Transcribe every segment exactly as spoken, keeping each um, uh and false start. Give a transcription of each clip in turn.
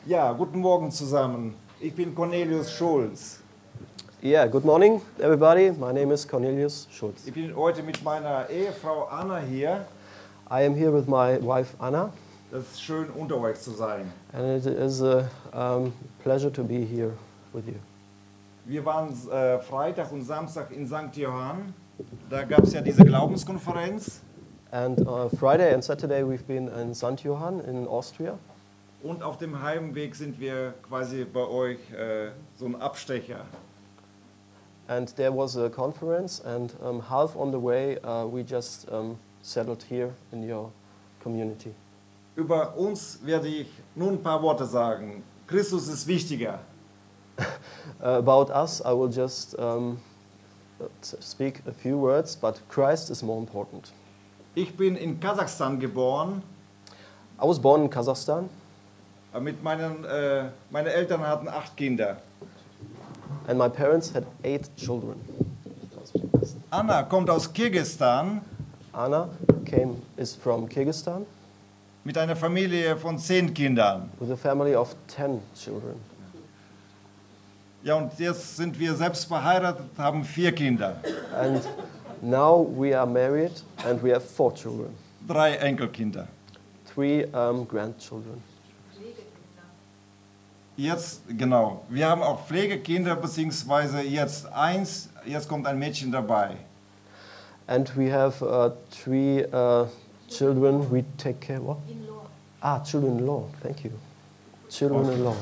Ja, guten Morgen zusammen. Ich bin Cornelius Schulz. Yeah, good morning, everybody. My name is Cornelius Schulz. Ich bin heute mit meiner Ehefrau Anna hier. I am here with my wife Anna, Das ist schön, unter euch zu sein. and it is a um, pleasure to be here with you. Wir waren äh, Freitag und Samstag in Sankt Johann. Da gab es ja diese Glaubenskonferenz. And uh, Friday and Saturday we've been in Sankt Johann in Austria. Und auf dem Heimweg sind wir quasi bei euch äh, so ein Abstecher. And there was a conference, and um, half on the way uh, we just um, settled here in your community. Über uns werde ich nun ein paar Worte sagen. Christus ist wichtiger. Uh, about us, I will just um, speak a few words, but Christ is more important. Ich bin in Kasachstan geboren. I was born in Kazakhstan. Mit meinen, äh, meine Eltern hatten acht Kinder. And my parents had eight children. Anna kommt aus Kirgisistan Anna came, is from Kyrgyzstan mit einer Familie von zehn Kindern. with a family of ten children. Ja, und jetzt sind wir selbst verheiratet, haben vier Kinder, And now we are married and we have four children, drei Enkelkinder. three um, grandchildren. Jetzt, genau, wir haben auch Pflegekinder, beziehungsweise jetzt eins, jetzt kommt ein Mädchen dabei. And we have uh, three uh, children we take care of. Ah, children-in-law, thank you. Children-in-law.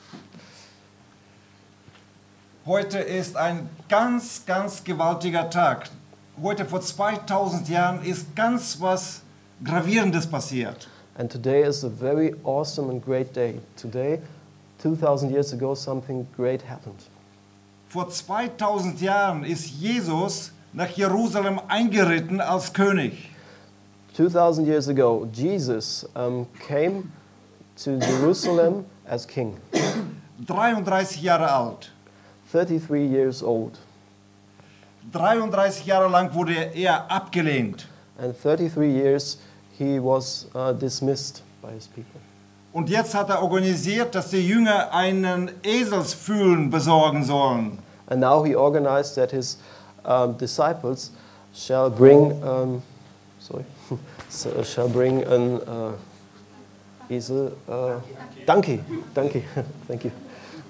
Heute ist ein ganz, ganz gewaltiger Tag. Heute vor zweitausend Jahren ist ganz was Gravierendes passiert. And today is a very awesome and great day. Today, two thousand years ago, something great happened. Vor zweitausend Jahren ist Jesus nach Jerusalem eingeritten als König. two thousand years ago, Jesus um, came to Jerusalem as king, dreiunddreißig Jahre alt. thirty-three years old. dreiunddreißig Jahre lang wurde er abgelehnt. And thirty-three years he was uh, dismissed by his people. Und jetzt hat er organisiert, dass die Jünger einen Eselsfühlen besorgen sollen. And now he organized that his um, disciples shall bring, um, sorry, so, shall bring an uh, esel, uh, donkey, donkey, thank you.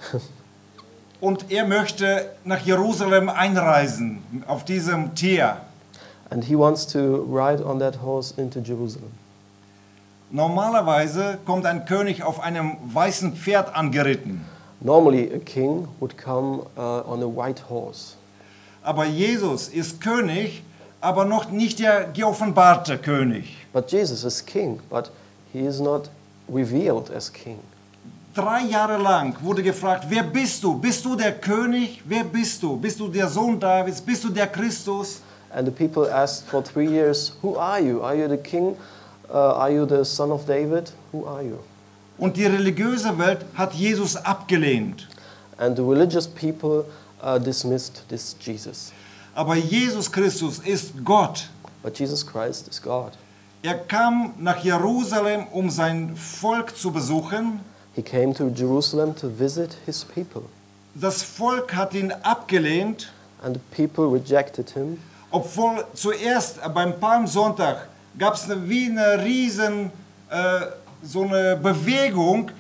Und er möchte nach Jerusalem einreisen, auf diesem Tier. And he wants to ride on that horse into Jerusalem. Normalerweise kommt ein König auf einem weißen Pferd angeritten. Normally a king would come uh, on a white horse. Aber Jesus ist König, aber noch nicht der geoffenbarte König. But Jesus is king, but he is not revealed as king. Drei Jahre lang wurde gefragt, wer bist du? Bist du der König? Wer bist du? Bist du der Sohn Davids? Bist du der Christus? And the people asked for three years, who are you? Are you the king? Uh, are you the son of David? Who are you? Und die religiöse Welt hat Jesus abgelehnt. And the religious people uh, dismissed this Jesus. Aber Jesus Christus ist Gott. But Jesus Christ is God. Er kam nach Jerusalem, um sein Volk zu besuchen. He came to Jerusalem to visit his people. Das Volk hat ihn abgelehnt, And the people rejected him. obwohl zuerst beim Palmsonntag gab es eine, wie eine riesen äh, so eine Bewegung,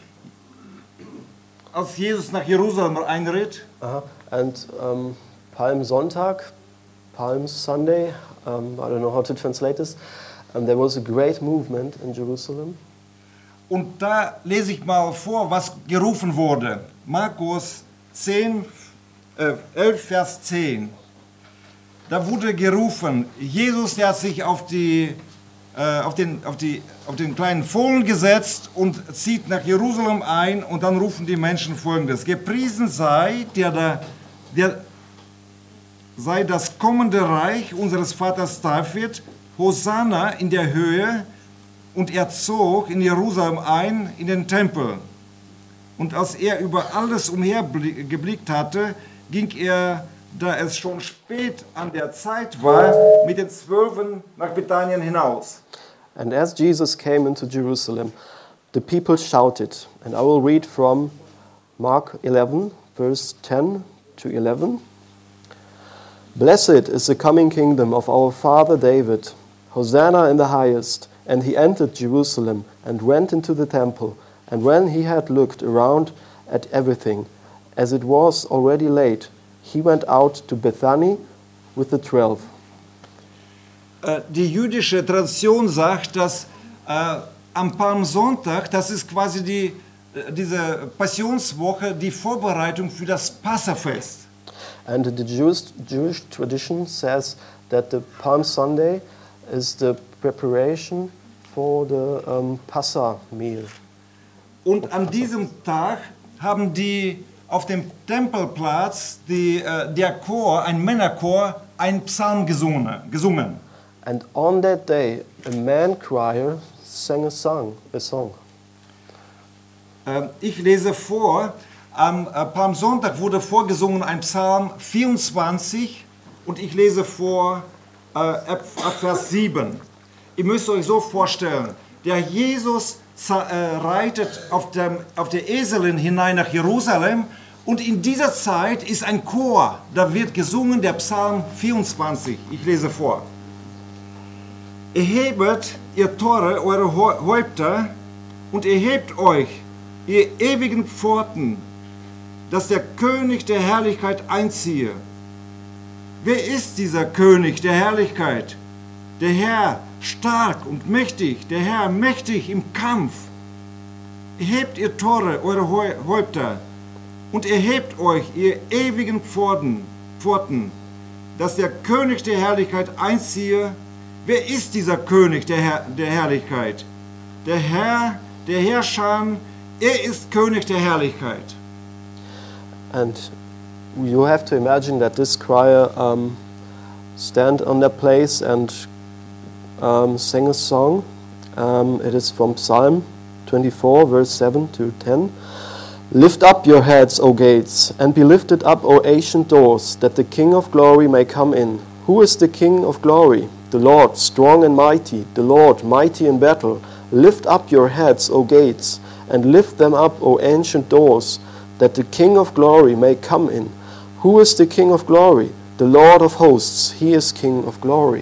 als Jesus nach Jerusalem einritt. Uh-huh. And um, Palm Sonntag, Palm Sunday, um, I don't know how to translate this, um, there was a great movement in Jerusalem. Und da lese ich mal vor, was gerufen wurde. Markus zehn, äh, elf, Vers zehn. Da wurde gerufen, Jesus, der hat sich auf, die, äh, auf, den, auf, die, auf den kleinen Fohlen gesetzt und zieht nach Jerusalem ein, und dann rufen die Menschen Folgendes: Gepriesen sei, der, da, der sei das kommende Reich unseres Vaters David, Hosanna in der Höhe. Und er zog in Jerusalem ein, in den Tempel. Und als er über alles umhergeblickt hatte, ging er, da es schon spät an der Zeit war, mit den Zwölfen nach Bethanien hinaus. And as Jesus came into Jerusalem, the the people shouted. And I will read from Mark eleven, verse ten to eleven. Blessed is the coming kingdom of our father David. Hosanna in the highest. And he entered Jerusalem and went into the temple. And when he had looked around at everything, as it was already late, he went out to Bethany with the twelve. Die jüdische Tradition sagt, dass äh, am Palmsonntag, das ist quasi die, diese Passionswoche, die Vorbereitung für das Passafest. And the Jewish, Jewish tradition says that the Palm Sunday is the preparation for the um, Passa meal. Und an diesem Tag haben die auf dem Tempelplatz die, äh, der Chor, ein Männerchor, einen Psalm gesungen. gesungen. And on that day, a man choir sang a song. A song. Äh, ich lese vor, am äh, Palmsonntag wurde vorgesungen ein Psalm vierundzwanzig und ich lese vor äh, ab, ab Vers sieben. Ihr müsst euch so vorstellen, der Jesus äh, reitet auf, dem, auf der Eselin hinein nach Jerusalem und in dieser Zeit ist ein Chor, da wird gesungen der Psalm vierundzwanzig. Ich lese vor. Erhebet, ihr Tore, eure Häupter und erhebt euch, ihr ewigen Pforten, dass der König der Herrlichkeit einziehe. Wer ist dieser König der Herrlichkeit? Der Herr stark und mächtig, der Herr mächtig im Kampf. Erhebt ihr Tore, eure Häupter, und erhebt euch, ihr ewigen Pforten, Pforten, dass der König der Herrlichkeit einziehe. Wer ist dieser König der, Herr, der Herrlichkeit? Der Herr, der Herrscher, er ist König der Herrlichkeit. And you have to imagine that this choir um, stand on their place and um, sang a song. Um, it is from Psalm twenty-four, verse seven to ten. Lift up your heads, O gates, and be lifted up, O ancient doors, that the King of glory may come in. Who is the King of glory? The Lord, strong and mighty, the Lord, mighty in battle. Lift up your heads, O gates, and lift them up, O ancient doors, that the King of glory may come in. Who is the King of glory? The Lord of hosts, he is King of glory.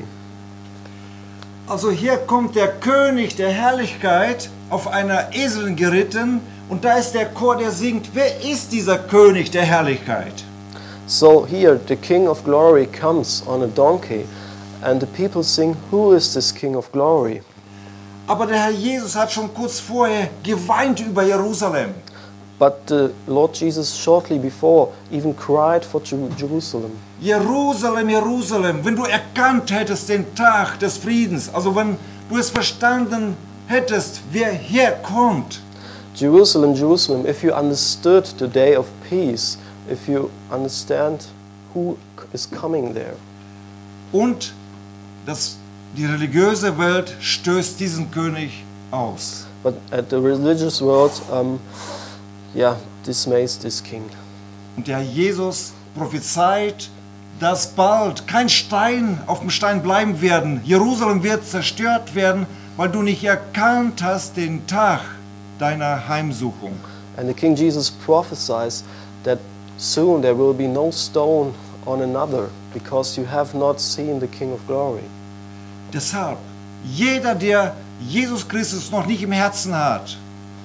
Also hier kommt der König der Herrlichkeit auf einer Eselin geritten und da ist der Chor, der singt, wer ist dieser König der Herrlichkeit? So here the King of glory comes on a donkey and the people sing, who is this King of glory? Aber der Herr Jesus hat schon kurz vorher geweint über Jerusalem. But the Lord Jesus shortly before even cried for Jerusalem. Jerusalem, Jerusalem, wenn du erkannt hättest den Tag des Friedens, also wenn du es verstanden hättest, wer herkommt. Jerusalem, Jerusalem, if you understood the day of peace, if you understand who is coming there. Und das, die religiöse Welt stößt diesen König aus. But at the religious world, um, yeah, dismays this king. Und der Jesus prophezeit, dass bald kein Stein auf dem Stein bleiben werden. Jerusalem wird zerstört werden, weil du nicht erkannt hast den Tag deiner Heimsuchung. And the King Jesus prophesies that soon there will be no stone on another, because you have not seen the King of glory. Deshalb, jeder, der Jesus Christus noch nicht im Herzen hat,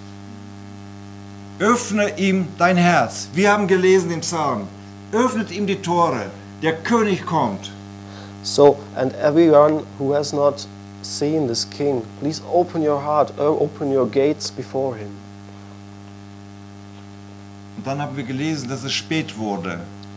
öffne ihm dein Herz. Wir haben gelesen im Psalm, öffnet ihm die Tore, der König kommt. So, and everyone who has not seen this King, please open your heart, open your gates before him. Und dann haben wir gelesen, dass es spät wurde.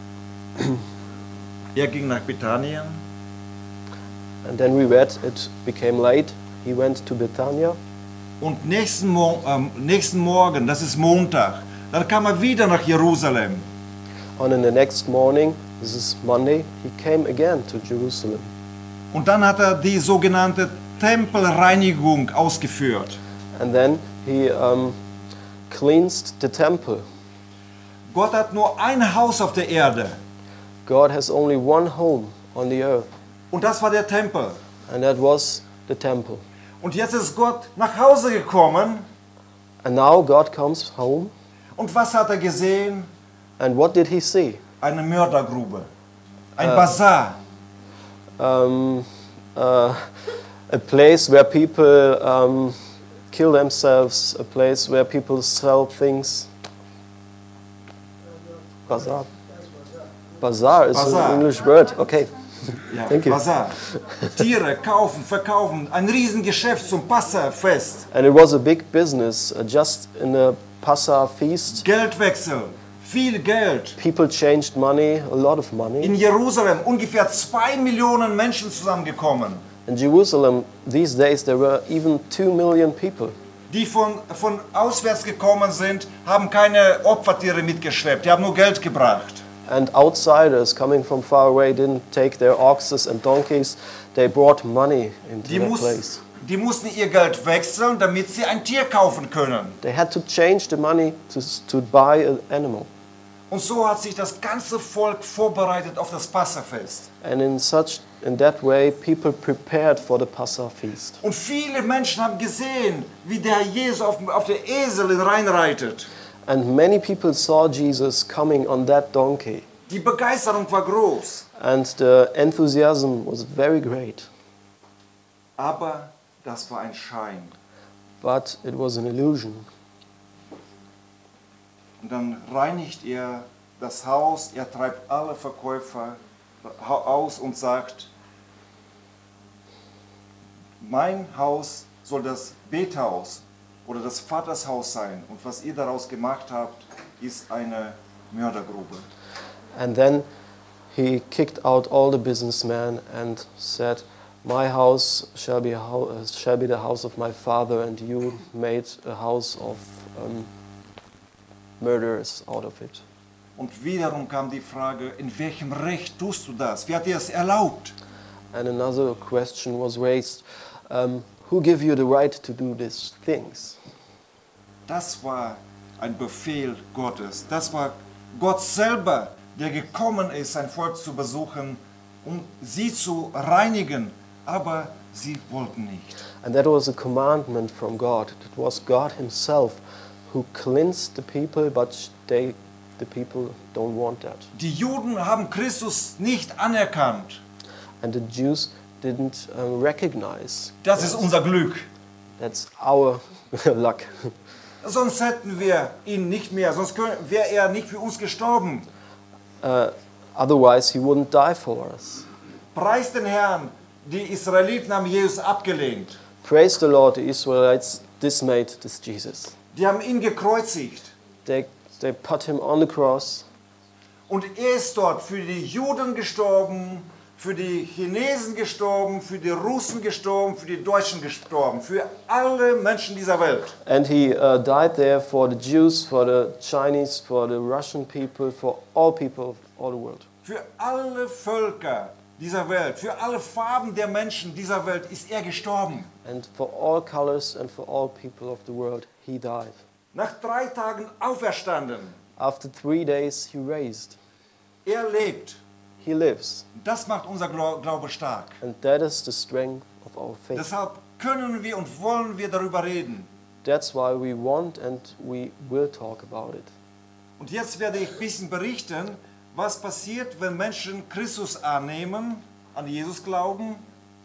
Er ging nach Bethanien. And then we read it became late. He went to Bethania. Und nächsten, Mo äh, nächsten Morgen, das ist Montag, dann kam er wieder nach Jerusalem. On the next morning, this is Monday, he came again to Jerusalem. Und dann hat er die sogenannte Tempelreinigung ausgeführt. And then he um, cleansed the temple. Gott hat nur ein Haus auf der Erde. God has only one home on the earth. Und das war der Tempel. And that was the temple. Und jetzt ist Gott nach Hause gekommen. And now God comes home, Und was hat er gesehen? and what did he see? Eine Mördergrube. Ein Bazar. Um, uh, a place where people um, kill themselves, a place where people sell things. Bazaar. Bazaar is Bazaar. an English word. Okay. Ja, Thank you. Bazar. Tiere kaufen, verkaufen. Ein Riesengeschäft zum Passafest. And it was a big business, uh, just in a Passar feast. Geldwechsel. Viel Geld. People changed money, a lot of money. In Jerusalem ungefähr zwei Millionen Menschen zusammengekommen, In Jerusalem, these days, there were even two million people. die von, von auswärts gekommen sind, haben keine Opfertiere mitgeschleppt, die haben nur Geld gebracht. And outsiders coming from far away didn't take their oxes and donkeys, they brought money into Die, that muss, place. die mussten ihr Geld wechseln, damit sie ein Tier kaufen können. They had to change the money to, to buy an animal. Und so hat sich das ganze Volk vorbereitet auf das Passafest. And in such, in that way, people prepared for the Passar feast. Und viele Menschen haben gesehen, wie der Herr Jesus auf, auf der Eselin reinreitet. And many people saw Jesus coming on that donkey. Die Begeisterung war groß. And the enthusiasm was very great. Aber das war ein Schein. But it was an illusion. Und dann reinigt er das Haus, er treibt alle Verkäufer aus und sagt, mein Haus soll das Bethaus oder das Vatershaus sein. Und was ihr daraus gemacht habt, ist eine Mördergrube. And then he kicked out all the businessmen and said, my house shall be, a hou- uh, shall be the house of my father, and you made a house of um, murderers out of it. Und wiederum kam die Frage, in welchem Recht tust du das? Wer hat dir das erlaubt? And another question was raised, um, who gave you the right to do these things? Das war ein Befehl Gottes. Das war Gott selber, der gekommen ist, sein Volk zu besuchen, um sie zu reinigen. Aber sie wollten nicht. And that was a commandment from God. It was God himself who cleansed the people, but they, the people don't want that. Die Juden haben Christus nicht anerkannt. And the Jews didn't um, recognize. Das ist unser Glück. That's our luck. Sonst hätten wir ihn nicht mehr, sonst wäre er nicht für uns gestorben. Uh, otherwise, he wouldn't die for us. Preis den Herrn, die Israeliten haben Jesus abgelehnt. Praise the Lord, the Israelites dismayed this Jesus. Die haben ihn gekreuzigt. They, they put him on the cross, Und er ist dort für die Juden gestorben, für die Chinesen gestorben, für die Russen gestorben, für die Deutschen gestorben, für alle Menschen dieser Welt. and he uh, died there for the Jews, for the Chinese, for the Russian people, for all people of all the world. Für alle Völker dieser Welt, für alle Farben der Menschen dieser Welt ist er gestorben. And for all colors and for all people of the world, he died. Nach drei Tagen auferstanden. After three days, he raised. Er lebt. He lives. Das macht unser Glau- Glaube stark. And that is the strength of our faith. Deshalb können wir und wollen wir darüber reden. That's why we want and we will talk about it. Und jetzt werde ich ein bisschen berichten, was passiert, wenn Menschen Christus annehmen, an Jesus glauben.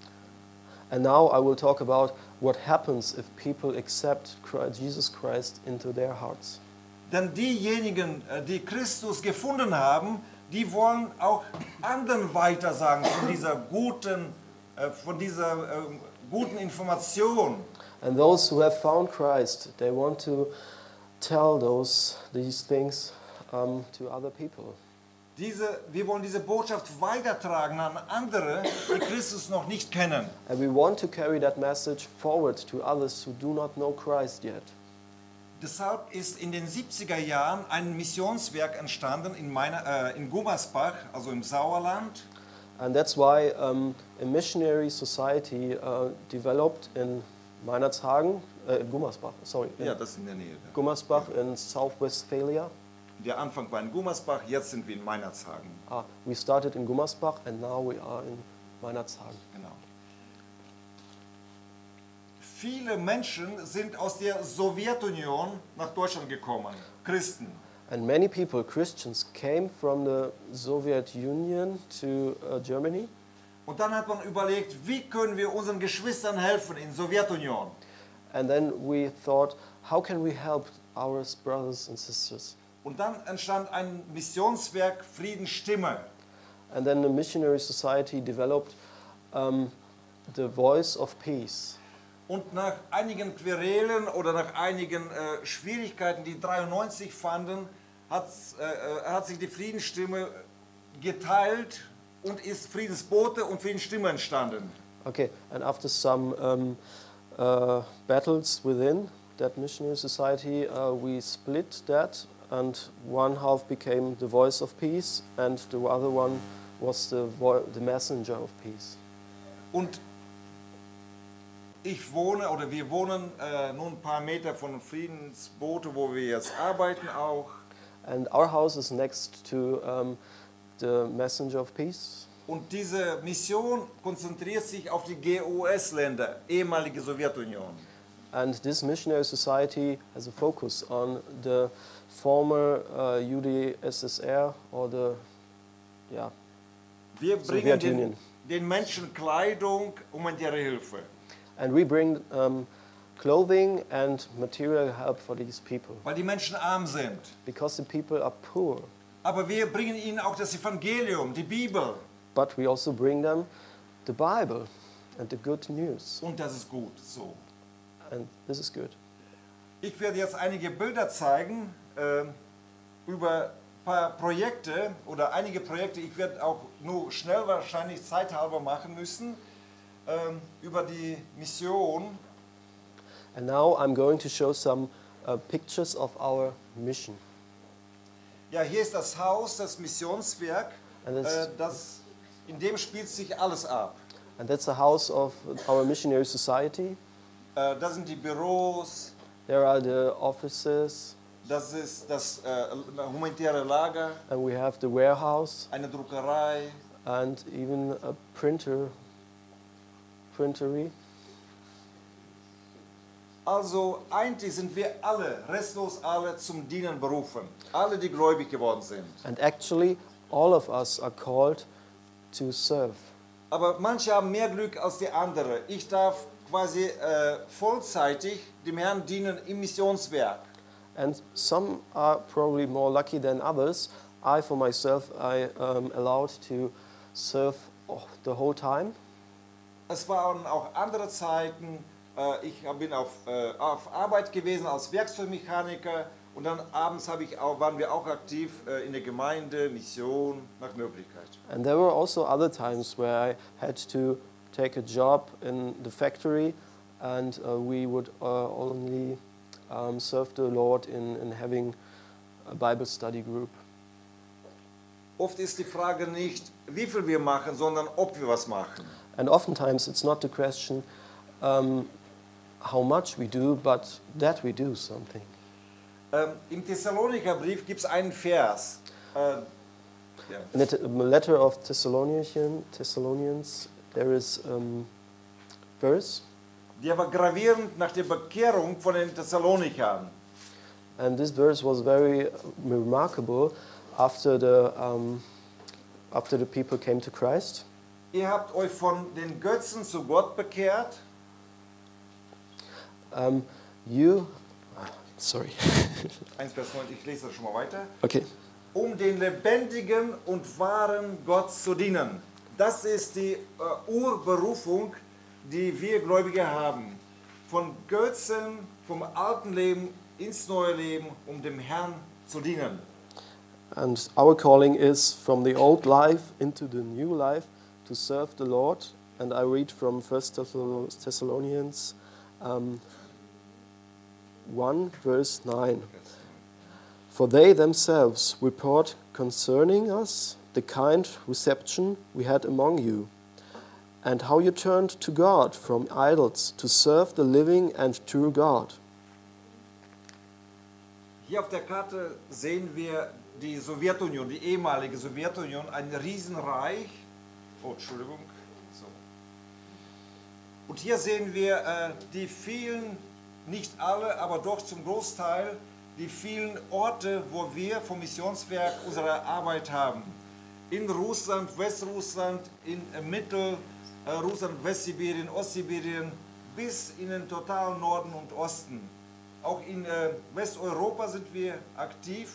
And now I will talk about what happens if people accept Christ, Jesus Christ into their hearts. Denn diejenigen, äh, die Christus gefunden haben, die wollen auch anderen weitersagen von dieser guten, äh, von dieser äh, guten Information. And those who have found Christ, they want to tell those these things um, to other people. Diese, wir wollen diese Botschaft weitertragen an andere, die Christus noch nicht kennen. And we want to carry that message forward to others who do not know Christ yet. Deshalb ist in den siebziger Jahren ein Missionswerk entstanden in, meiner, äh, in Gummersbach, also im Sauerland. And that's why um, a missionary society uh, developed in Meinerzhagen, uh, in Gummersbach, sorry, in Ja, das ist in der Nähe. Gummersbach in South Westphalia. Der Anfang war in Gummersbach, jetzt sind wir in Meinerzhagen. Ah, we started in Gummersbach and now we are in Meinerzhagen. Genau. viele Menschen sind aus der Sowjetunion nach Deutschland gekommen, Christen. And many people, Christians, came from the Soviet Union to uh, Germany. Und dann hat man überlegt, wie können wir unseren Geschwistern helfen in der Sowjetunion? And then we thought, how can we help our brothers and sisters? Und dann entstand ein Missionswerk Friedensstimme. And then the missionary society developed um, the voice of peace. Und nach einigen Querelen oder nach einigen äh, Schwierigkeiten, die dreiundneunzig fanden, hat, äh, hat sich die Friedensstimme geteilt und ist Friedensbote und Friedensstimme entstanden. Okay, and after some um, uh, battles within that missionary society, uh, we split that, and one half became the voice of peace, and the other one was the, vo the messenger of peace. Und ich wohne, oder wir wohnen äh, nur ein paar Meter von Friedensboote, wo wir jetzt arbeiten auch. And our house is next to um, the messenger of peace. Und diese Mission konzentriert sich auf die G O S-Länder, ehemalige Sowjetunion. And this missionary society has a focus on the former uh, U D S S R or the, yeah, Wir bringen Soviet den, Union. den Menschen Kleidung, humanitäre Hilfe. And we bring um, clothing and material help for these people Weil die Menschen arm sind. because the people are poor. Aber wir bringen ihnen auch das Evangelium, die Bibel. But we also bring them the Bible and the good news. Und das ist gut so. And this is good. Ich werde jetzt einige Bilder zeigen äh, über ein paar Projekte oder einige Projekte. Ich werde auch nur schnell wahrscheinlich zeithalber machen müssen äh, über die Mission. And now I'm going to show some uh, pictures of our mission. Ja, hier ist das Haus, das Missionswerk. And it's- Äh, das, in dem spielt sich alles ab. And that's the house of our missionary society. Äh, das sind die Büros, There are the offices, das ist das äh, humanitäre Lager, and we have the warehouse, eine Druckerei. and even a printer, printery. Also eigentlich sind wir alle, restlos alle, zum Dienen berufen. Alle, die gläubig geworden sind. And actually, all of us are called to serve. Aber manche haben mehr Glück als die anderen. Ich darf quasi äh, vollzeitig dem Herrn dienen im Missionswerk. And some are probably more lucky than others. I, for myself, I am allowed to serve oh, the whole time. Es waren auch andere Zeiten. Äh, ich bin auf, äh, auf Arbeit gewesen als Werkzeugmechaniker und dann abends habe ich auch, waren wir auch aktiv äh, in der Gemeinde, Mission, nach Möglichkeit. And there were also other times where I had to take a job in the factory, and uh, we would uh, only um, serve the Lord in, in having a Bible study group. Oft ist die Frage nicht, wie viel wir machen, sondern ob wir was machen. And oftentimes it's not the question um, how much we do, but that we do something. Ähm, Im Thessalonikerbrief gibt es einen Vers. Äh, ja. In the letter of Thessalonians, Thessalonians there is a um, verse, Der war gravierend nach der Bekehrung von den Thessalonikern. and this verse was very remarkable after the, um, after the people came to Christ. Ihr habt euch von den Götzen zu Gott bekehrt. Um, you, sorry, eins Vers neun, ich lese das schon mal weiter. okay. Um den lebendigen und wahren Gott zu dienen. Das ist die äh, Urberufung, die wir Gläubige haben. Von Götzen, vom alten Leben ins neue Leben, um dem Herrn zu dienen. And our calling is from the old life into the new life to serve the Lord. And I read from First Thessalonians um, one, verse nine. For they themselves report concerning us the kind reception we had among you, and how you turned to God from idols to serve the living and true God. Hier auf der Karte sehen wir die Sowjetunion, die ehemalige Sowjetunion, ein Riesenreich. Oh, Entschuldigung. So. Und hier sehen wir äh, die vielen, nicht alle, aber doch zum Großteil, die vielen Orte, wo wir vom Missionswerk unsere Arbeit haben. In Russland, Westrussland, in äh, Mittelrussland, Westsibirien, Ostsibirien, bis in den totalen Norden und Osten. Auch in äh, Westeuropa sind wir aktiv.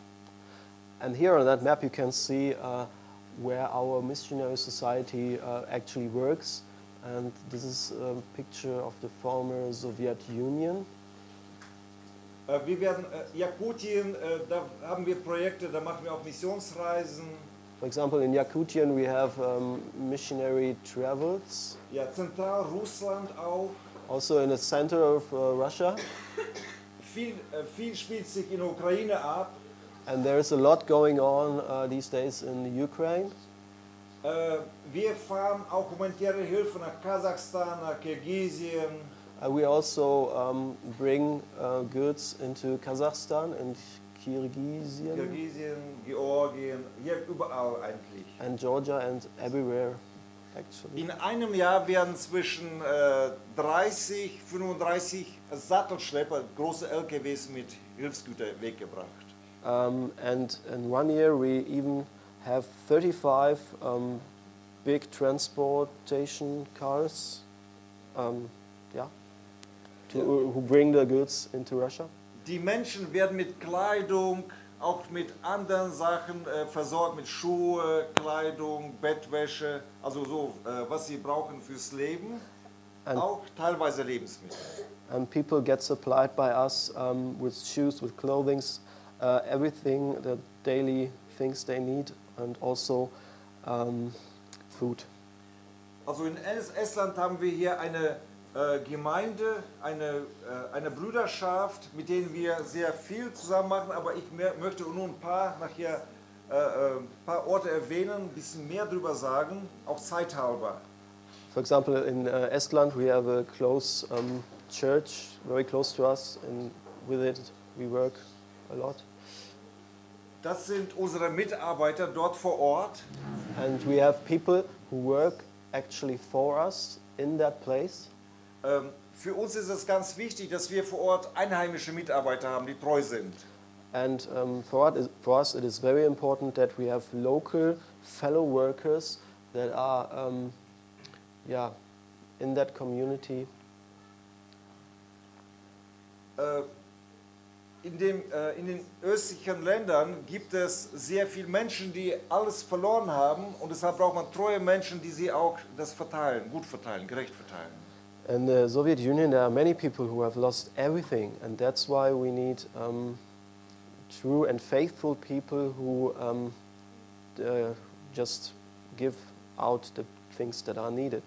And here on that map you can see uh, where our missionary society uh, actually works. And this is a picture of the former Soviet Union. Äh, wir werden äh, Jakutien, äh, da haben wir Projekte, da machen wir auch Missionsreisen. For example, in Yakutian we have um, missionary travels. Ja, Zentralrussland auch. Also in the center of uh, Russia. Viel, äh, viel spielt sich in der Ukraine ab. And there's a lot going on uh, these days in the Ukraine. Äh, wir fahren auch humanitäre Hilfe nach Kasachstan, nach Kirgisien. Uh, we also um, bring uh, goods into Kazakhstan and Kyrgyzstan Kirgisien, Georgien, hier überall eigentlich. and Georgia and everywhere actually. In einem Jahr werden zwischen äh, dreißig, fünfunddreißig Sattelschlepper, große L K Ws mit Hilfsgütern weggebracht. Um, and in one year we even have thirty-five um, big transportation cars um, yeah, to, who bring the goods into Russia. Die Menschen werden mit Kleidung, auch mit anderen Sachen äh, versorgt, mit Schuhe, Kleidung, Bettwäsche, also so, äh, was sie brauchen fürs Leben, And- auch teilweise Lebensmittel. And people get supplied by us um, with shoes, with clothing, uh, everything, the daily things they need, and also um, food. Also in Es- Estland haben wir hier eine äh, Gemeinde, eine, äh, eine Brüderschaft, mit denen wir sehr viel zusammen machen, aber ich mehr, möchte nur ein paar nachher äh, äh, ein paar Orte erwähnen, ein bisschen mehr drüber sagen, auch zeithalber. For example, in uh, Estland we have a close um, church, very close to us, and with it we work a lot. Das sind unsere Mitarbeiter dort vor Ort. And we have people who work actually for us in that place. Ähm, für uns ist es ganz wichtig, dass wir vor Ort einheimische Mitarbeiter haben, die treu sind. And um, for, us, for us it is very important that we have local fellow workers that are um, yeah, in that community. Äh, in, dem, äh, in den östlichen Ländern gibt es sehr viele Menschen, die alles verloren haben und deshalb braucht man treue Menschen, die sie auch das verteilen, gut verteilen, gerecht verteilen. In the Soviet Union there are many people who have lost everything, and that's why we need um, true and faithful people who um, uh, just give out the things that are needed.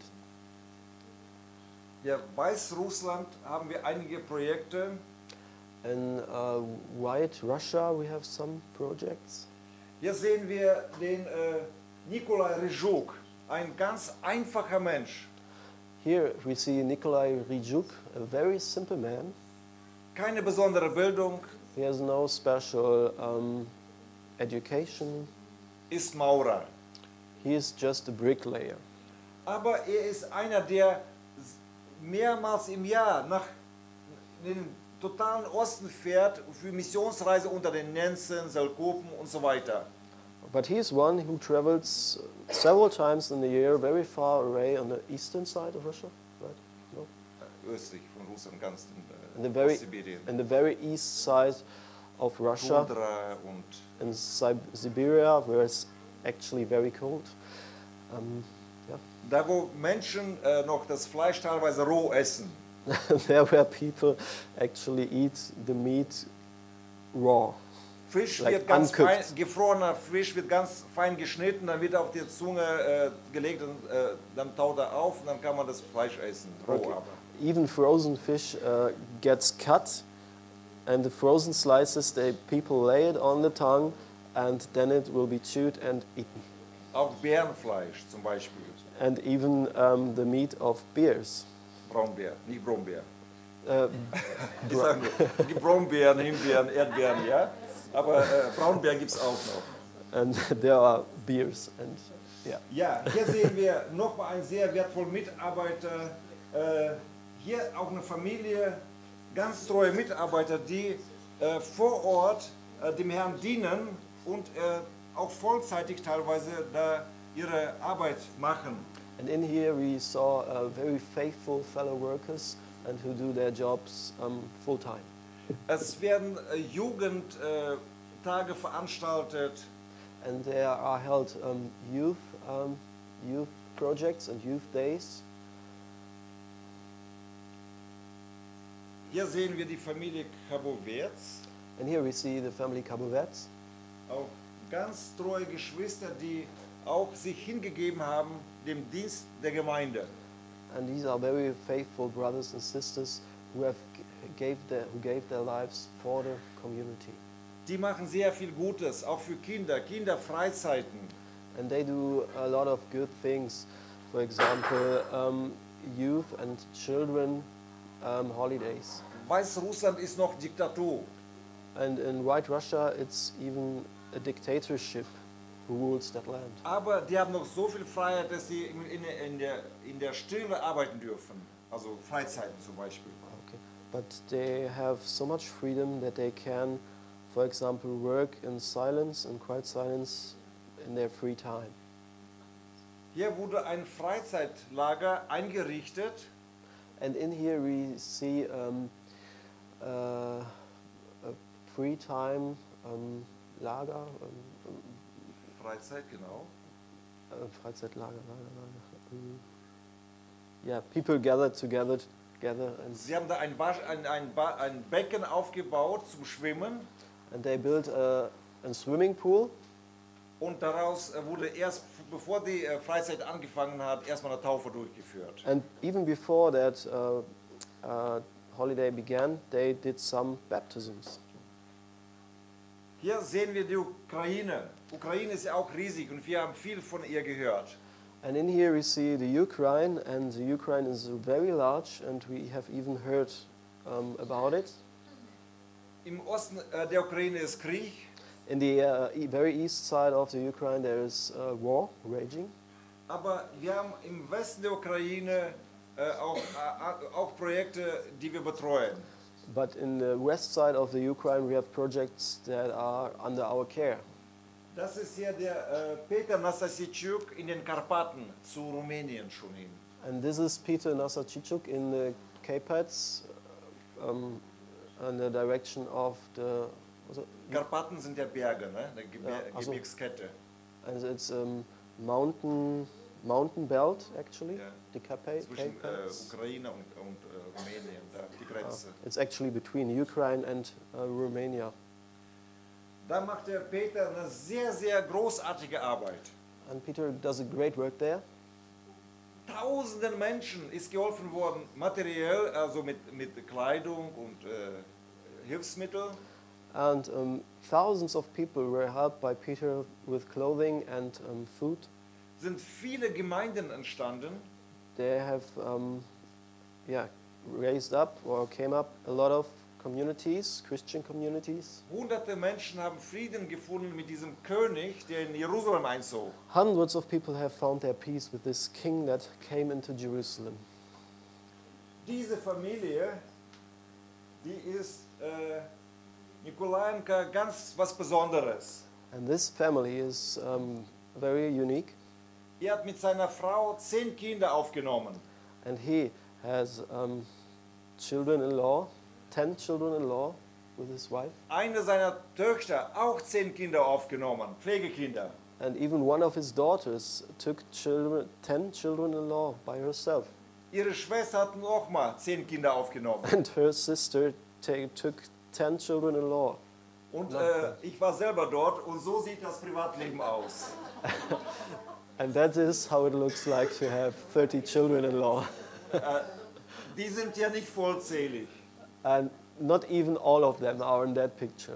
Ja, Weißrussland haben wir einige Projekte. In uh, White Russia we have some projects. Hier sehen wir den äh, Nikolai Rizhuk, ein ganz einfacher Mensch. Here we see Nikolai Rizhuk, a very simple man. Keine besondere Bildung, He has no special um, education. ist Maurer. He is just a bricklayer. Aber er ist einer, der mehrmals im Jahr nach in den totalen Osten fährt für Missionsreise unter den Nenzen, Selkopen und so weiter. But he is one who travels several times in the year very far away on the eastern side of Russia, right? No? Östlich von Russland, ganz in, In the äh, very, Ostsibirien. in the very east side of Russia, Tundra und in Sib- Siberia, where it's actually very cold. Um, yeah. da, wo Menschen äh, noch das Fleisch teilweise roh essen. There where people actually eat the meat raw. Fisch Like wird ganz uncooked. fein, gefrorener Fisch wird ganz fein geschnitten, dann wird er auf die Zunge äh, gelegt und äh, dann taut er auf und dann kann man das Fleisch essen, roh Okay. aber. Even frozen fish uh, gets cut, and the frozen slices, they people lay it on the tongue, and then it will be chewed and eaten. Auch Bärenfleisch zum Beispiel, And even um, the meat of bears. Braunbär, nicht Brombeer. Uh, Ich sage nur, die Brombeeren, Himbeeren, Erdbeeren, ja. Aber äh, Braunbären gibt es auch noch. and there are bears, and yeah. Ja, hier sehen wir nochmal einen sehr wertvollen Mitarbeiter, Äh, hier auch eine Familie, ganz treue Mitarbeiter, die äh, vor Ort äh, dem Herrn dienen und äh, auch vollzeitig teilweise da ihre Arbeit machen. And in here we saw uh, very faithful fellow workers and who do their jobs um, full time. Es werden äh, Jugendtage veranstaltet. And there are held um, youth, um, youth projects and youth days. Hier sehen wir die Familie Kabowerts, And here we see the family Kabovets. auch ganz treue Geschwister, die auch sich hingegeben haben dem Dienst der Gemeinde. And these are very faithful brothers and sisters who have g- gave their, who gave their lives for the community. Die machen sehr viel Gutes, auch für Kinder, Kinderfreizeiten. And they do a lot of good things. For example, um, youth and children um, holidays. Weißrussland ist noch Diktatur. And in White Russia, it's even a dictatorship who rules that land. Aber die haben noch so viel Freiheit, dass sie in, in, in, der, in der Stille arbeiten dürfen. Also Freizeiten zum Beispiel. Okay. But they have so much freedom that they can, for example, work in silence, in quiet silence, in their free time. Hier wurde ein Freizeitlager eingerichtet. And in here we see um, uh, a free time um, Lager, um, Freizeit, genau. uh, Freizeitlager, Lager, Lager. Um, yeah, people gather together, together, and Sie haben da ein, Wasch, ein, ein, Ba- ein Becken aufgebaut zum Schwimmen. and they built a, a swimming pool. Und daraus äh, wurde erst, bevor die äh, Freizeit angefangen hat, erstmal eine Taufe durchgeführt. And even before that uh, uh, holiday began, they did some baptisms. Hier sehen wir die Ukraine. Ukraine ist ja auch riesig und wir haben viel von ihr gehört. And in here we see the Ukraine, and the Ukraine is very large, and we have even heard um, about it. Im Osten äh, der Ukraine ist Krieg. In the uh, e- very east side of the Ukraine, there is uh, war raging. Aber wir haben im Westen der Ukraine äh, auch, äh, auch Projekte, die wir betreuen. But in the west side of the Ukraine, we have projects that are under our care. Das ist hier der äh, Peter Nassasichuk in den Karpaten zu Rumänien schon hin. And this is Peter Nasachichuk in the Carpats, um, in the direction of the, was it? Karpaten sind ja Berge, ne? Eine Gebir Ja, ach so. Gebirgskette. And it's um, mountain mountain belt actually, Ja. the Carpa- Zwischen äh, Carpats. Ukraine und, und äh, Rumänien, da die Grenze. It's actually between Ukraine and uh, Romania. Da macht der Peter eine sehr, sehr großartige Arbeit. And Peter does a great work there. Tausenden Menschen ist geholfen worden, materiell, also mit, mit Kleidung und äh, Hilfsmittel. And um, thousands of people were helped by Peter with clothing and um, food. Sind viele Gemeinden entstanden. They have um, yeah, raised up or came up a lot of communities, Christian communities. Hunderte Menschen haben Frieden gefunden mit diesem König, der in Jerusalem einzog. Hundreds of people have found their peace with this king that came into Jerusalem. Diese Familie, die ist äh, Nikolaenka ganz was Besonderes. And this family is um, very unique. Er hat mit seiner Frau zehn Kinder aufgenommen. And he has um, children-in-law, ten children-in-law with his wife. Eine seiner Töchter auch zehn Kinder aufgenommen, Pflegekinder. And even one of his daughters took children, ten children-in-law by herself. Ihre Schwester hat nochmal zehn Kinder aufgenommen. And her sister ta- took ten children-in-law. Und äh, ich war selber dort und so sieht das Privatleben aus. And that is how it looks like to have thirty children-in-law. Die sind ja nicht vollzählig. And not even all of them are in that picture.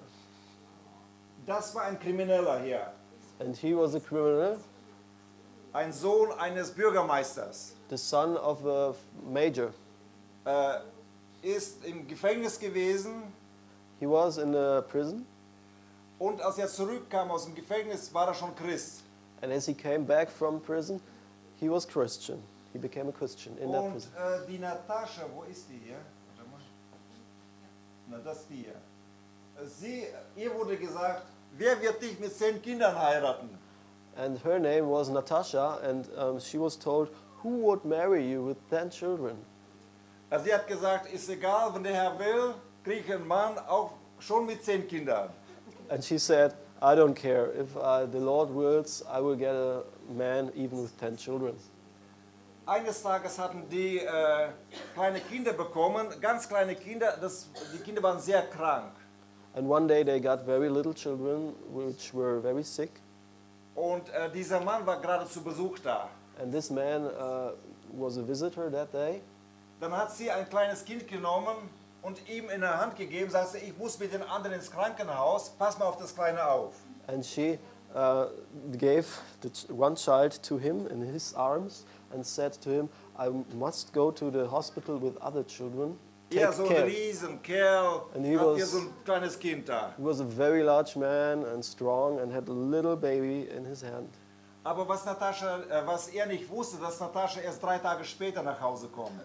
Das war ein Krimineller hier. And he was a criminal, Ein Sohn eines Bürgermeisters. the son of a major. Äh, ist im Gefängnis gewesen He was in a prison, und als er zurückkam aus dem Gefängnis, war er schon Christ. and as he came back from prison, he was Christian. He he became a Christian in that Und prison. äh, die Natascha, wo ist die hier? Warte mal. Na, das ist die hier. Äh, Sie, ihr wurde gesagt, wer wird dich mit zehn Kindern heiraten? And her name was Natasha, and um, she was told, who would marry you with ten children? Also sie hat gesagt, ist egal, wenn der Herr will, kriege ich einen Mann, auch schon mit zehn Kindern. And she said, I don't care. If uh, the Lord wills, I will get a man even with ten children. Eines Tages hatten die äh, kleine Kinder bekommen, ganz kleine Kinder, das, die Kinder waren sehr krank. And one day they got very little children, which were very sick. Und äh, dieser Mann war gerade zu Besuch da. And this man uh, was a visitor that day. Dann hat sie ein kleines Kind genommen und ihm in der Hand gegeben, sagte, ich muss mit den anderen ins Krankenhaus, pass mal auf das Kleine auf. And she uh, gave the ch- one child to him in his arms and said to him, I must go to the hospital with other children. Take Er so ein care. Riesenkerl, And he hat was- hier so ein kleines Kind da. He was a very large man and strong and had a little baby in his hand. Aber was, Natascha, äh, was er nicht wusste, dass Natascha erst drei Tage später nach Hause kommt.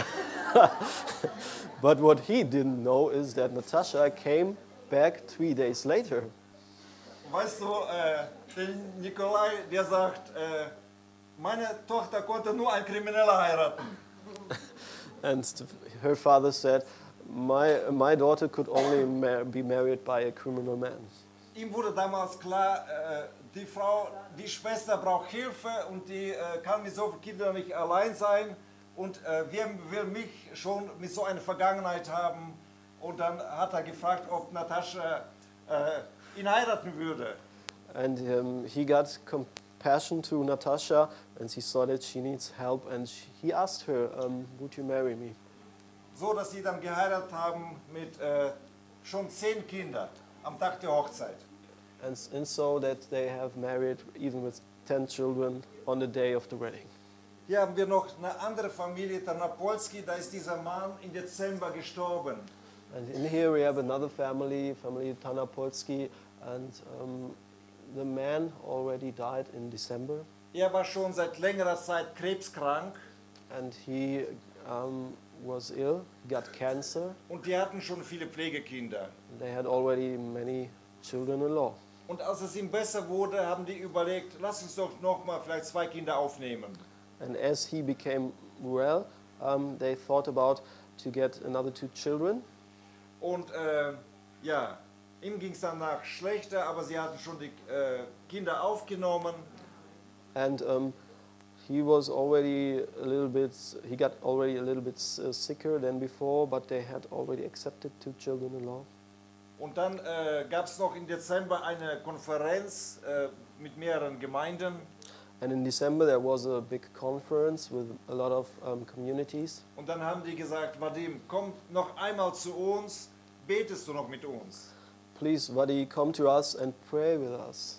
But what he didn't know is that Natasha came back three days later. Weißt du, äh, der Nikolai, der sagt, äh, meine Tochter konnte nur ein Krimineller heiraten. And her father said, my, my daughter could only mar- be married by a criminal man. Ihm wurde damals klar, äh, die Frau, die Schwester braucht Hilfe und die äh, kann mit so vielen Kindern nicht allein sein. Und äh, wer will mich schon mit so einer Vergangenheit haben? Und dann hat er gefragt, ob Natascha äh, ihn heiraten würde. And um, he got compassion to Natasha and he saw that she needs help and she, he asked her, um, would you marry me? So, dass sie dann geheiratet haben mit äh, schon zehn Kindern am Tag der Hochzeit. And, and so that they have married even with ten children on the day of the wedding. Hier haben wir noch eine andere Familie, Tarnopolski, da ist dieser Mann im Dezember gestorben. And in here we have another family, family Tanapolski, and um, the man already died in December, Er war schon seit längerer Zeit krebskrank and he um, was ill, got cancer. und die hatten schon viele Pflegekinder. They had already many children-in-law. Und als es ihm besser wurde, haben die überlegt, lass uns doch noch mal vielleicht zwei Kinder aufnehmen. And as he became well, um, they thought about to get another two children. Und äh, ja, ihm ging es danach schlechter, aber sie hatten schon die äh, Kinder aufgenommen. And um, he was already a little bit, he got already a little bit uh, sicker than before, but they had already accepted two children-in-law. Und dann äh, gab es noch im Dezember eine Konferenz äh, mit mehreren Gemeinden. And in December there was a big conference with a lot of um, communities. Und dann haben die gesagt, Vadim, komm noch einmal zu uns, betest du noch mit uns? Please, Vadi, come to us and pray with us.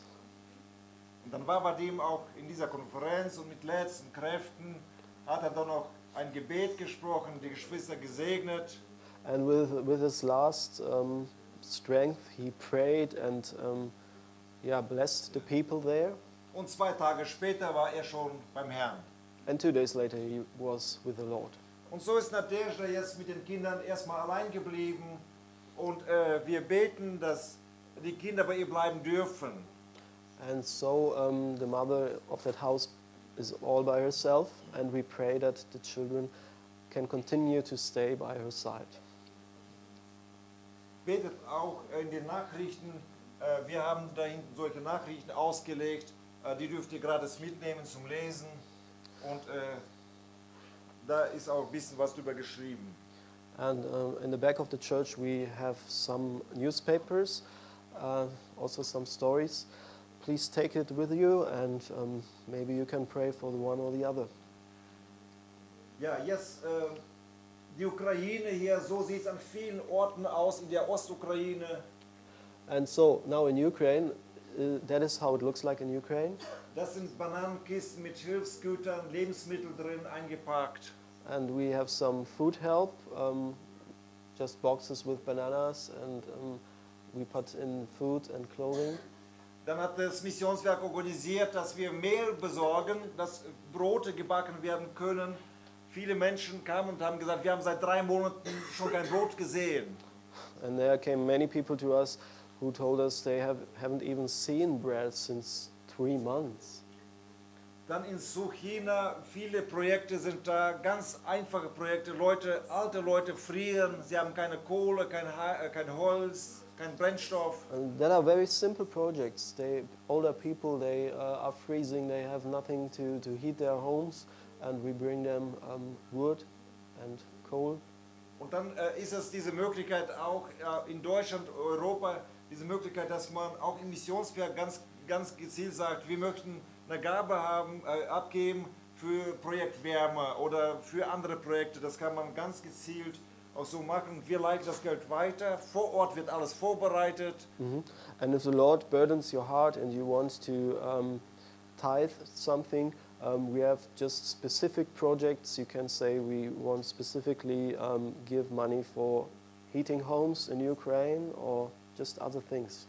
Und dann war Vadim auch in dieser Konferenz und mit letzten Kräften hat er dann noch ein Gebet gesprochen, die Geschwister gesegnet. And with, with his last um, strength, he prayed and um, yeah, blessed the people there. Und zwei Tage später war er schon beim Herrn. And two days later he was with the Lord. Und so ist Nadezhda jetzt mit den Kindern erstmal allein geblieben. Und äh, wir beten, dass die Kinder bei ihr bleiben dürfen. And so um, the mother of that house is all by herself, and we pray that the children can continue to stay by her side. Betet auch in den Nachrichten. Äh, wir haben da hinten solche Nachrichten ausgelegt. Äh, die dürft ihr gratis mitnehmen zum Lesen. Und äh, da ist auch ein bisschen was drüber geschrieben. And um, in the back of the church we have some newspapers, uh, also some stories. Please take it with you, and um, maybe you can pray for the one or the other. Ja, jetzt äh, die Ukraine hier, so sieht es an vielen Orten aus in der Ostukraine. And so now in Ukraine, uh, that is how it looks like in Ukraine. Das sind Bananenkisten mit Hilfsgütern, Lebensmittel drin eingepackt. And we have some food help, um, just boxes with bananas, and um, we put in food and clothing. Dann hat das Missionswerk organisiert, dass wir Mehl besorgen, dass Brote gebacken werden können. Viele Menschen kamen und haben gesagt, wir haben seit drei Monaten schon kein Brot gesehen. And there came many people to us who told us they have, haven't even seen bread since three months. Dann in Suchina, viele Projekte sind da, ganz einfache Projekte. Leute, alte Leute frieren, sie haben keine Kohle, kein, Ha- äh, kein Holz, kein Brennstoff. And that are very simple projects. They, older people, they uh, are freezing, they have nothing to, to heat their homes, and we bring them um, wood and coal. Und dann äh, ist es diese Möglichkeit auch äh, in Deutschland, Europa, diese Möglichkeit, dass man auch im Missionswerk ganz, ganz gezielt sagt, wir möchten eine Gabe haben, äh, abgeben für Projekt Wärme oder für andere Projekte. Das kann man ganz gezielt auch so machen. Wir leiten das Geld weiter. Vor Ort wird alles vorbereitet. Mhm. And if the Lord burdens your heart and you want to um, tithe something, um, we have just specific projects. You can say we want specifically um, give money for heating homes in Ukraine or just other things.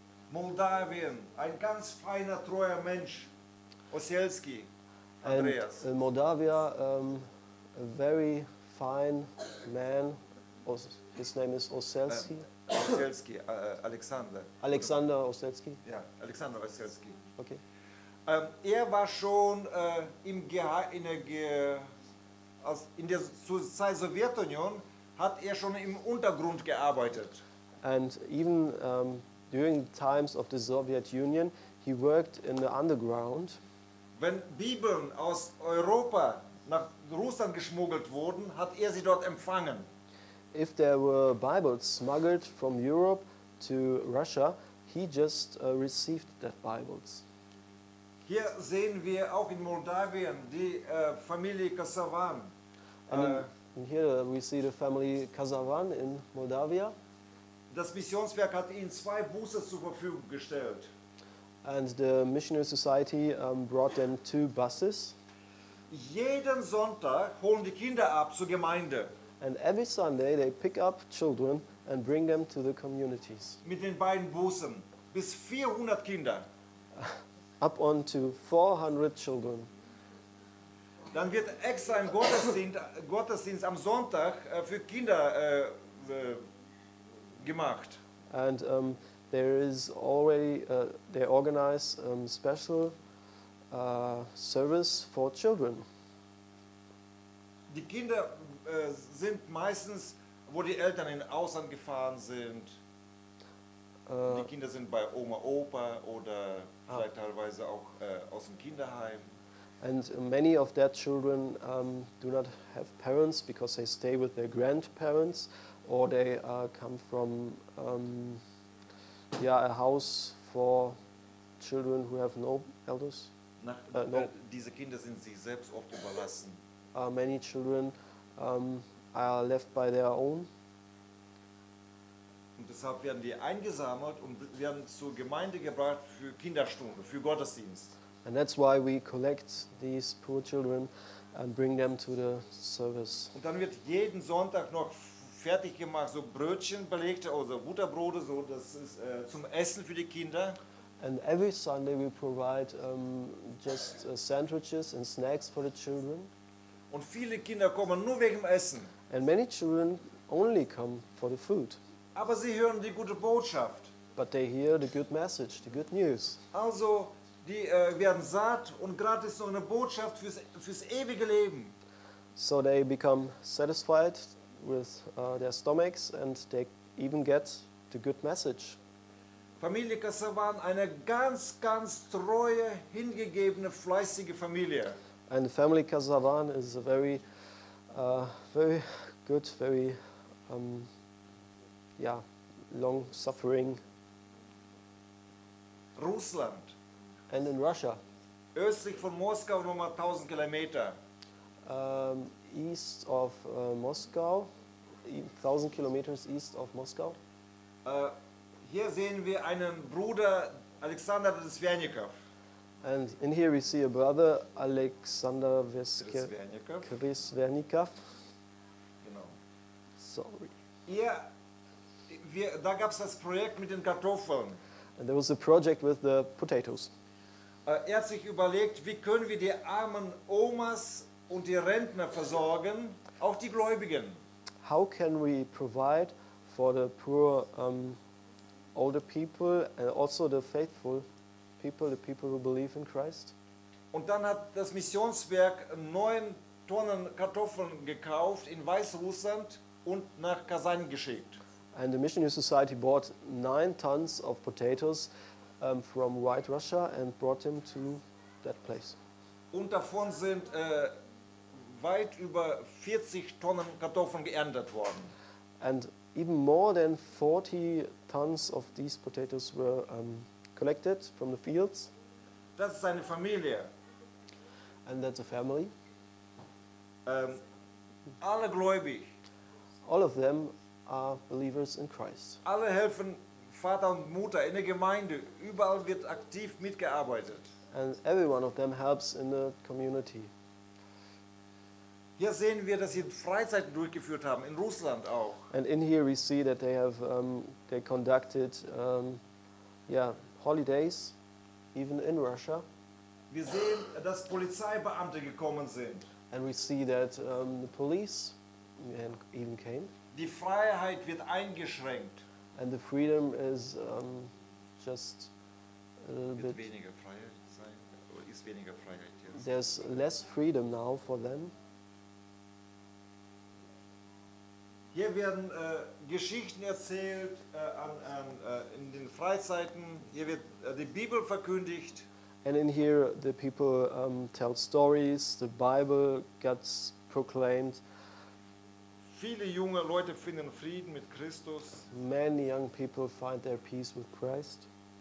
Moldawien, ein ganz feiner, treuer Mensch, Osielski, And Andreas. in Moldavia, um, a very fine man, Os- his name is Oselski, Osielski, äh, Alexander. Alexander Oselski. Ja, Alexander Osielski. Okay. Ähm, er war schon äh, im Geha in, der Ge aus, in der zur Zeit Sowjetunion hat er schon im Untergrund gearbeitet. And even um, during times of the Soviet Union, he worked in the underground. Wenn Bibeln aus Europa nach Russland geschmuggelt wurden, hat er sie dort empfangen. If there were Bibles smuggled from Europe to Russia, he just uh, received that Bibles. Hier sehen wir auch in Moldawien die äh, Familie Kasavan. And Äh, in, in here we see the family Kasavan in Moldavia. das Missionswerk hat ihnen zwei Busse zur Verfügung gestellt. And the Missionary Society um, brought them two buses. Jeden Sonntag holen die Kinder ab zur Gemeinde And every Sunday they pick up children and bring them to the communities. mit den beiden Bussen. Bis vierhundert Kinder. Up on to four hundred children. Dann wird extra ein Gottesdienst, Gottesdienst am Sonntag äh, für Kinder äh, äh, gemacht. And um, there is already, uh, they organize um, special uh, service for children. Die Kinder äh, sind meistens, wo die Eltern in Ausland gefahren sind. Uh, Die Kinder sind bei Oma, Opa oder vielleicht teilweise auch äh, aus dem Kinderheim. and many of their children um, do not have parents because they stay with their grandparents, or they uh, come from um, yeah, a house for children who have no elders. Nach, Äh, no. äh, diese Kinder sind sich selbst oft überlassen. Uh, many children um, are left by their own. Und deshalb werden die eingesammelt und werden zur Gemeinde gebracht für Kinderstunde, für Gottesdienst. And that's why we collect these poor children and bring them to the service. Und dann wird jeden Sonntag noch fertig gemacht, so Brötchen belegte, also Butterbrote, so das ist äh, zum Essen für die Kinder. And every Sunday we provide um, just uh, sandwiches and snacks for the children. Und viele Kinder kommen nur wegen dem Essen. And many children only come for the food, Aber sie hören die gute Botschaft. but they hear the good message, the good news. Also, die äh, werden satt und gerade ist noch eine Botschaft fürs, fürs ewige Leben. So they become satisfied with uh, their stomachs and they even get the good message. Familie Kasavan, eine ganz, ganz treue, hingegebene, fleißige Familie. And the family Kasavan is a very, uh, very good, very, um, yeah, long-suffering. Russland, And in Russia, östlich von Moskau nochmal tausend Kilometer. um, east of uh, Moscow, e- thousand kilometers east of Moscow. Äh, hier sehen wir einen Bruder, Alexander Svernikov. And in here we see a brother, Alexander Veske- Svernikov, Krisvernikov. genau. Sorry. Er, wir, da gab es das Projekt mit den Kartoffeln. And there was a project with the potatoes. Äh, Er hat sich überlegt, wie können wir die armen Omas und die Rentner versorgen, auch die Gläubigen. How can we provide for the poor um, older people and also the faithful people, the people who believe in Christ? Und dann hat das Missionswerk neun Tonnen Kartoffeln gekauft in Weißrussland und nach Kasan geschickt. And the Missionary Society bought nine tons of potatoes um, from White Russia and brought them to that place. Und davon sind äh, weit über vierzig Tonnen Kartoffeln geerntet worden. And even more than forty tons of these potatoes were um, collected from the fields. Das ist seine Familie. And that's a family. Ähm, alle gläubig. All of them are believers in Christ. Alle helfen Vater und Mutter in der Gemeinde. Überall wird aktiv mitgearbeitet. And every one of them helps in the community. Hier sehen wir, dass sie Freizeiten durchgeführt haben, in Russland auch. And in here we see that they have um, they conducted um, yeah, holidays, even in Russia. Wir sehen, dass Polizeibeamte gekommen sind. And we see that um, the police even came. Die Freiheit wird eingeschränkt. And the freedom is um, just a little Wird bit. weniger Freiheit sein, oder ist weniger Freiheit jetzt? There's less freedom now for them. Hier werden äh, Geschichten erzählt äh, an, an, äh, in den Freizeiten. Hier wird äh, die Bibel verkündigt. And in here, the people um, tell stories. The Bible gets proclaimed. Viele junge Leute finden Frieden mit Christus. Many young people find their peace with Christ.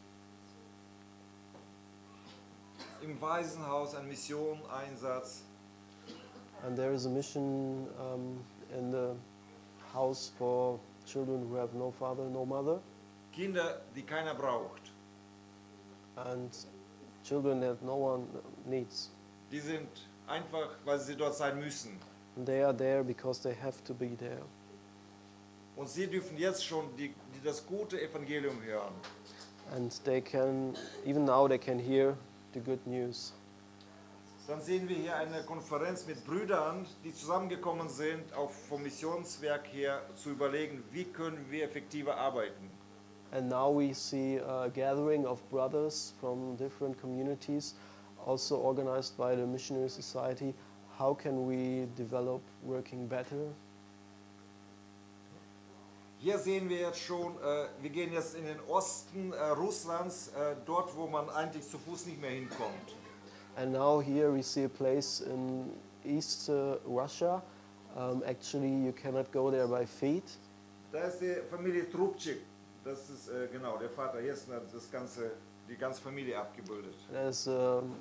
Im Waisenhaus ein Missioneinsatz. And there is a mission um, in the house for children who have no father, no mother, Kinder, die keiner braucht. and children that no one needs. Die sind einfach, weil sie dort sein müssen. And they are there because they have to be there. Und sie dürfen jetzt schon die, die das gute Evangelium hören. And they can, even now they can hear the good news. Dann sehen wir hier eine Konferenz mit Brüdern, die zusammengekommen sind, auch vom Missionswerk her zu überlegen, wie können wir effektiver arbeiten. And now we see a gathering of brothers from different communities, also organized by the Missionary Society. How can we develop working better? Hier sehen wir jetzt schon, äh, wir gehen jetzt in den Osten äh, Russlands, äh, dort wo man eigentlich zu Fuß nicht mehr hinkommt. And now here we see a place in East uh, Russia. Um, actually, you cannot go there by feet. Da ist die Familie Trubčík, das ist äh, genau der Vater, hier ist das ganze, die ganze Familie abgebildet. There's um,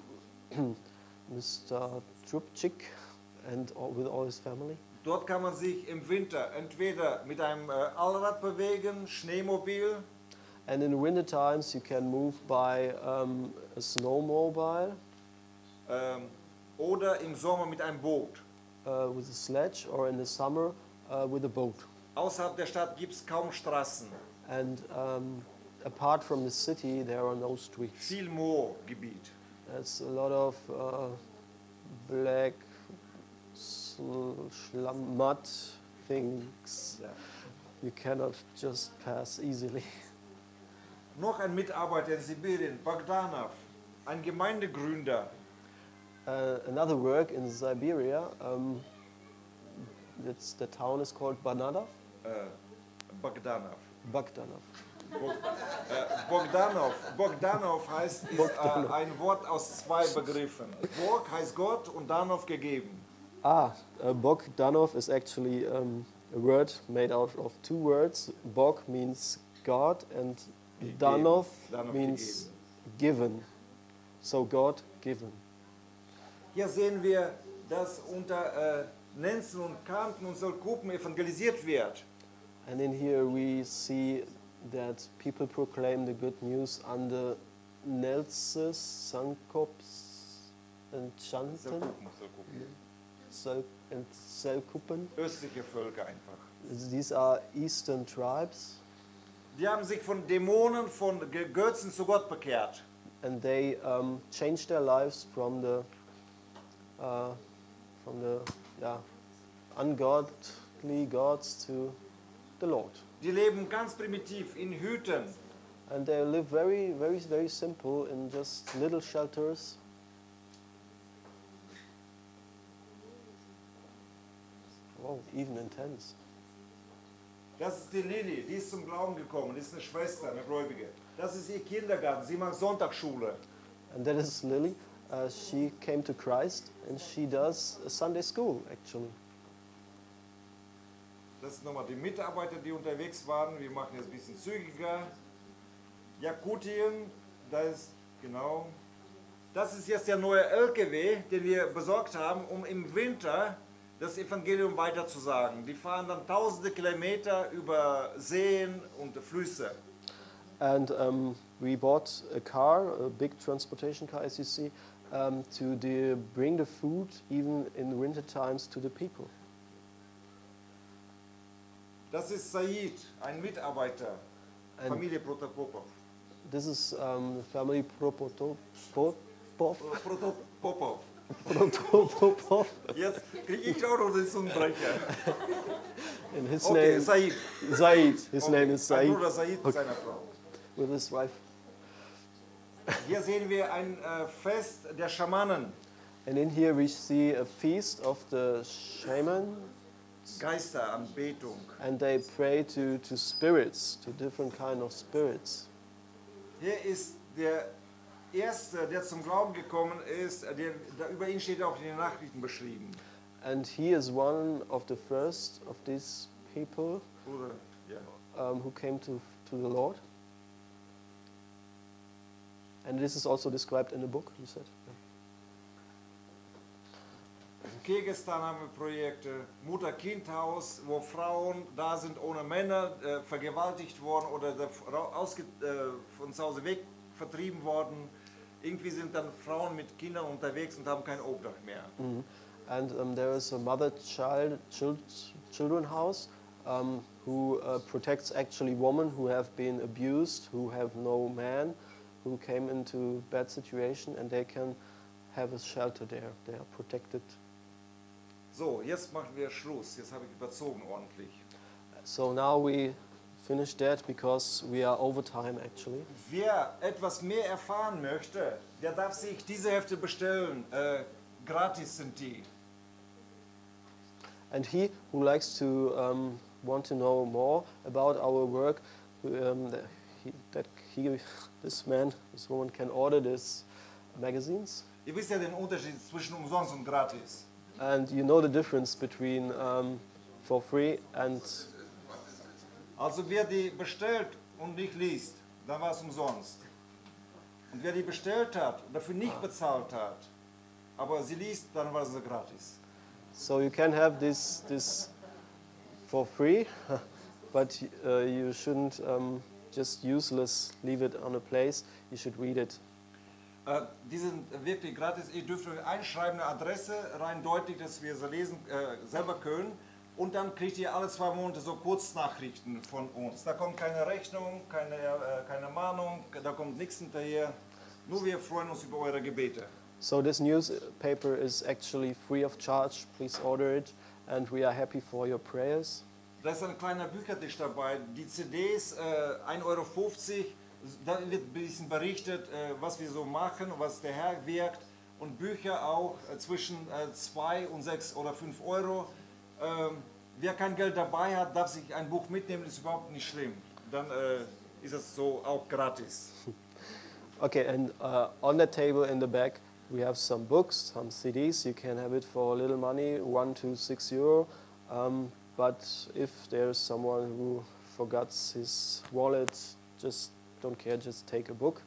Mister Trubčík and all, with all his family. Dort kann man sich im Winter entweder mit einem äh, Allrad bewegen, Schneemobil, And in winter times, you can move by um, a snowmobile ähm, oder im Sommer mit einem Boot. uh, with a sledge, or in the summer uh, with a boat. Außerhalb der Stadt gibt es kaum Straßen, And um, apart from the city, there are no streets. viel Moorgebiet. There's a lot of uh, black sl- slum, mud things. Ja. You cannot just pass easily. Noch ein Mitarbeiter in Sibirien, Bogdanov, ein Gemeindegründer. Uh, another work in Siberia. Um, it's, the town is called Banadov. Äh, Bogdanov. Bogdanov. Bo äh, Bogdanov. Bogdanov heißt, ist Bogdanov. Äh, ein Wort aus zwei Begriffen. Bog heißt Gott und Danov gegeben. Ah, uh, Bogdanov is actually um, a word made out of two words. Bog means God and Gegeben. Danov Danov means given. So God given. Hier sehen wir, dass unter äh, Nenzen und Kanten und Selkupen evangelisiert wird. And in here we see that people proclaim the good news under Nelses, Sankops, and Chanten, Selkupen, Selkupen. Sel and Selkupen. Östliche Völker einfach. These are eastern tribes. Die haben sich von Dämonen, von Ge- Götzen zu Gott bekehrt. and they um, changed their lives from the uh, from the yeah, ungodly gods to the Lord. Die leben ganz primitiv in Hütten. And they live very, very, very simple in just little shelters. Oh, even intense. Das ist die Lilly, die ist zum Glauben gekommen, die ist eine Schwester, eine Gläubige. Das ist ihr Kindergarten, sie macht Sonntagsschule. And that is Lily. Uh, she came to Christ and she does a Sunday school actually. Das sind nochmal die Mitarbeiter, die unterwegs waren. Wir machen jetzt ein bisschen zügiger. Jakutien, da ist, genau. Das ist jetzt der neue L K W, den wir besorgt haben, um im Winter das Evangelium weiterzusagen. Die fahren dann tausende Kilometer über Seen und Flüsse. And um, we bought a car, a big transportation car, as you see, um, to the, bring the food even in winter times to the people. Das ist Said, ein Mitarbeiter, And Familie Protopopov. this is um, family Propotop. Popov. Protopopov. Protopopov. Jetzt kriege ich auch noch den Zungenbrecher. And his Okay, name Said. Said. His Okay, name is Mein Said Bruder Said mit seiner Frau. with his wife. Hier sehen wir ein äh, Fest der Schamanen, And in here we see a feast of the shaman, Geisteranbetung. and they pray to, to spirits, to different kind of spirits. Hier ist der Erste, der zum Glauben gekommen ist, der, da über ihn steht auch in den Nachrichten beschrieben. And he is one of the first of these people Bruder, ja. um, who came to, to the Lord. And this is also described in the book, you said? In Kirgisistan haben wir Projekte, Mutter-Kind-Haus, wo Frauen da sind ohne Männer, äh, vergewaltigt worden oder der Frau ausge, äh, von zu Hause weg vertrieben worden. Irgendwie sind dann Frauen mit Kindern unterwegs und haben kein Obdach mehr. Mhm. And um, there is a mother-child child, children house um, who uh, protects actually women who have been abused, who have no man, who came into bad situation, and they can have a shelter there. They are protected. So, jetzt machen wir Schluss. Jetzt habe ich überzogen ordentlich. So now we finish that because we are over time actually. Wer etwas mehr erfahren möchte, der darf sich diese Hefte bestellen. Äh, gratis sind die. And he who likes to um, want to know more about our work, um, that, he, that he, this man, this woman can order these magazines. Ihr wisst ja den Unterschied zwischen umsonst und gratis. And you know the difference between um, for free and... Also wer die bestellt und nicht liest, dann war es umsonst. Und wer die bestellt hat und dafür nicht bezahlt hat, aber sie liest, dann war es gratis. So you can have this, this for free, but uh, you shouldn't um, just useless leave it on a place. You should read it. Äh, die sind wirklich gratis. Ihr dürft euch einschreiben, eine Adresse, rein deutlich, dass wir sie lesen äh, selber können. Und dann kriegt ihr alle zwei Monate so Kurznachrichten von uns. Da kommt keine Rechnung, keine, äh, keine Mahnung, da kommt nichts hinterher. Nur wir freuen uns über eure Gebete. So this newspaper is actually free of charge. Please order it, and we are happy for your prayers. Da ist ein kleiner Büchertisch dabei. Die C Ds, äh, ein Euro fünfzig. Da wird ein bisschen berichtet, äh, was wir so machen, was der Herr wirkt. Und Bücher auch äh, zwischen äh, zwei und sechs oder fünf Euro. Ähm, wer kein Geld dabei hat, darf sich ein Buch mitnehmen, ist überhaupt nicht schlimm. Dann äh, ist es so auch gratis. Okay, and uh, on the table in the back we have some books, some C Ds. You can have it for a little money, one to six euro. Um, but if there's someone who forgot his wallet, just don't care, just take a book.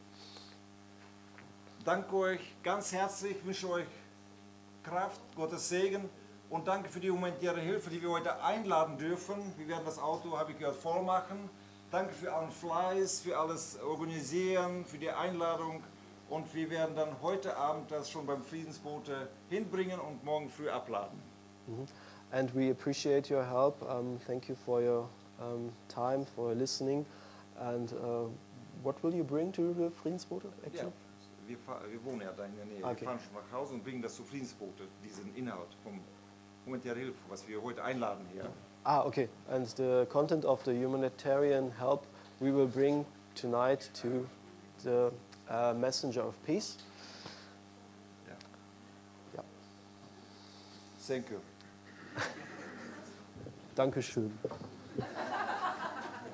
Danke euch ganz herzlich, wünsche euch Kraft, Gottes Segen und danke für die humanitäre Hilfe, die wir heute einladen dürfen. Wir werden das Auto, habe ich gehört, voll machen. Danke für allen Fleiß, für alles Organisieren, für die Einladung und wir werden dann heute Abend das schon beim Friedensbote hinbringen und morgen früh abladen. Mm-hmm. And we appreciate your help. Um, thank you for your um, time, for listening. And uh, what will you bring to the Friedensbote, Ja, actually? wir, fahr, wir wohnen ja da in der Nähe. Okay. Wir fahren schon nach Hause und bringen das zu Friedensbote, diesen Inhalt vom humanitären Hilfe, was wir heute einladen hier. Ah, okay. And the content of the humanitarian help we will bring tonight to the uh, Messenger of Peace. Ja. Ja. Thank you. Dankeschön.